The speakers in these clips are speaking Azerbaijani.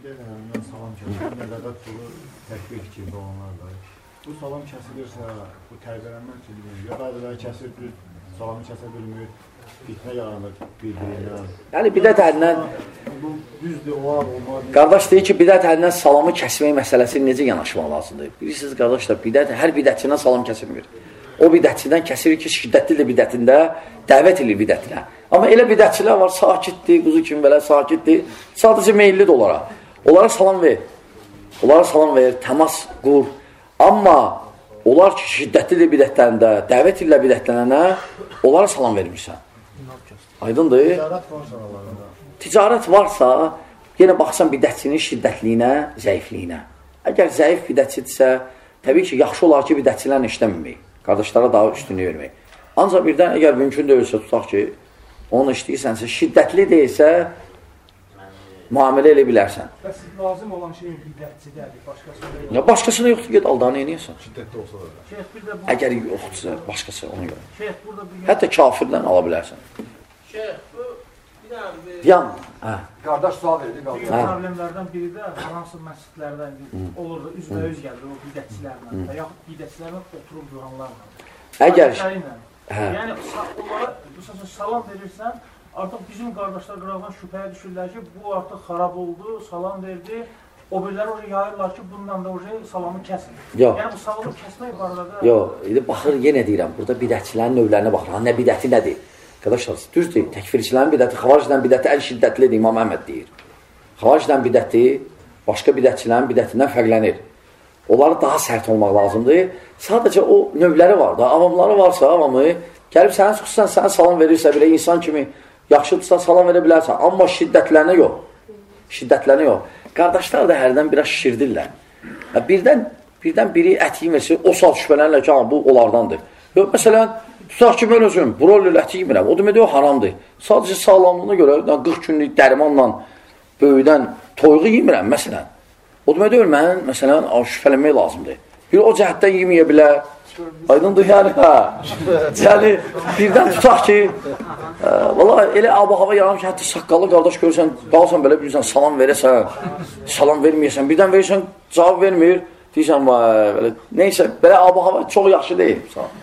Bir də salam kəsilir, nəzarət pulu təkbir fikirdə olanlar var. Bu salam kəsilirsə, bu tərbiyələnmək üçün bilmiyor. Ya bəziləri kəsir, salamı kəsə bilmir, fitnə yaranır bir-birinə. Yəni bidət əhlindən... Bu düzdür, olar, olmaz. Qardaş deyir ki, bidət əhlindən salamı kəsmək məsələsi necə yanaşmaq lazımdır? Bilirsiniz, qardaşlar, hər bidətçindən salam kəsilmir. O bidətçidən kəsir ki, şiddətlidir bidətində, dəvət edir bidətinə. Amma elə bidətçilər var, sakitdir, quzu kimi belə sakitdir, sadəcə meyillidir onlara. Onlara salam ver. Onlara salam ver, təmas qur. Amma onlar ki, şiddətlidir bidətlərində, dəvət ilə bidətlənənə, onlara salam vermirsən. Aydındır? Ticarət varsa aralarında. Ticarət varsa, yenə baxsan bidətçinin şiddətliyinə, zəifliyinə. Əgər zəif bidətçidirsə, təbii ki, yaxşı olar ki, bidətçilərlə işləməmək. Qardaşlara daha üstünlüyü vermək. Ancaq birdən, əgər mümkün deyilsə, tutaq ki, onu işləyirsənsə, şiddətli deyilsə, müamilə elə bilərsən. Bəs lazım olan şey bidətçidədir, başqasında yoxdur. Ya başqasına yoxdur, get aldanı eləyəsən. Şiddətli olsa da. Əgər yoxdursa, başqası ona görə. Şeyh, burada bir... Hətta kafirdən ala bilərsən. Şeyh, bu bir dənə... Yan. Qardaş sual verdi. Bir problemlərdən biri də hansı məscidlərdən olur da üzbəüz gəlir o bidətçilərlə və yaxud bidətçilərlə oturub duranlarla. Əgər... Yəni, onlara salam verirsən, artıq bizim qardaşlar qıraqdan şübhəyə düşürlər ki, bu artıq xarab oldu, salam verdi, o birləri oraya yayırlar ki, bundan da oraya salamı kəsin. Yox. Yəni, bu salamı kəsmək barədə... Yox, baxır, yenə deyirəm, burada bidətçilərin növlərinə baxır. Nə bidəti nədir? Arkadaşlar, düzdür, təkfirçilərin bidəti, xavaricdən bidəti ən şiddətlidir, İmam Əhməd deyir. Xavaricdən bidəti başqa bidətçilərin bidətindən fərqlənir. Onları daha sərt olmaq lazımdır. Sadəcə o növləri var da, avamları varsa, avamı gəlib sənə çıxırsan, sənə salam verirsə belə insan kimi yaxşıdırsa salam verə bilərsən. Amma şiddətlərinə yox. Şiddətlərinə yox. Qardaşlar da hərdən biraz şişirdirlər. Birdən biri ət yemirsə, o saat şübhələnirlər ki, bu onlardandır. Yox, məsələn, tutaq ki, mən özüm broiler əti yemirəm. O demək o haramdır. Sadəcə sağlamlığına görə 40 günlük dərimanla böyüdən toyuğu yemirəm, məsələn. O demək deyil, mən, məsələn, şübhələnmək lazımdır. Bir o cəhətdən yeməyə bilər. Aydındır, yəni, yəni, birdən tutaq ki, valla elə ab-hava yaram ki, hətta saqqalı qardaş görürsən, qalsan belə bilirsən, salam verəsən, salam verməyəsən, birdən verirsən, cavab vermir, deyirsən, neysə, belə ab-hava çox yaxşı deyil.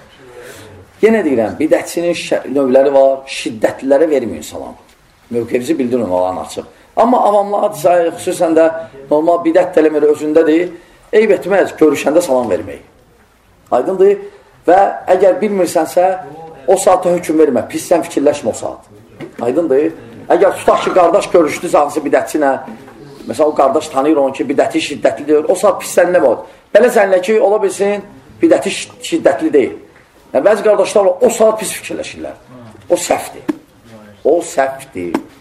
Yenə deyirəm, bidətçinin növləri var, şiddətlilərə verməyin salam. Mövqevizi bildirin olan açıq. Amma avamlar, xüsusən də normal bidət eləmir özündədir, eyb etməz, görüşəndə salam vermək. Aydındır və əgər bilmirsənsə, o saatda hökm vermə, pisdən fikirləşmə o saat. Aydındır. Əgər tutaq ki, qardaş görüşdü hansı bidətçinə, məsələn, o qardaş tanıyır onu ki, bidəti şiddətli deyir, o saat pisdən nə var? Belə zənlə ki, ola bilsin, bidəti şiddətli deyil. Yəni, bəzi qardaşlarla o saat pis fikirləşirlər. O səhvdir. O səhvdir.